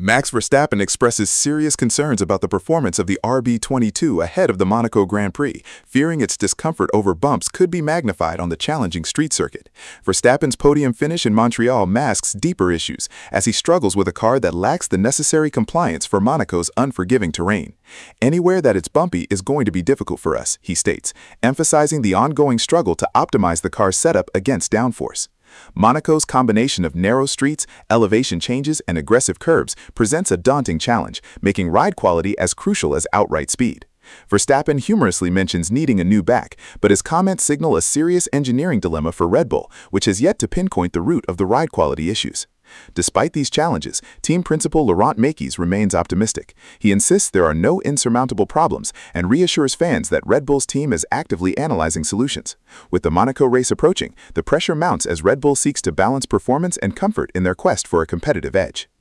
Max Verstappen expresses serious concerns about the performance of the RB22 ahead of the Monaco Grand Prix, fearing its discomfort over bumps could be magnified on the challenging street circuit. Verstappen's podium finish in Montreal masks deeper issues, as he struggles with a car that lacks the necessary compliance for Monaco's unforgiving terrain. "Anywhere that it's bumpy is going to be difficult for us," he states, emphasizing the ongoing struggle to optimize the car's setup against downforce. Monaco's combination of narrow streets, elevation changes, and aggressive curbs presents a daunting challenge, making ride quality as crucial as outright speed. Verstappen humorously mentions needing a new back, but his comments signal a serious engineering dilemma for Red Bull, which has yet to pinpoint the root of the ride quality issues. Despite these challenges, team principal Laurent Mekies remains optimistic. He insists there are no insurmountable problems and reassures fans that Red Bull's team is actively analyzing solutions. With the Monaco race approaching, the pressure mounts as Red Bull seeks to balance performance and comfort in their quest for a competitive edge.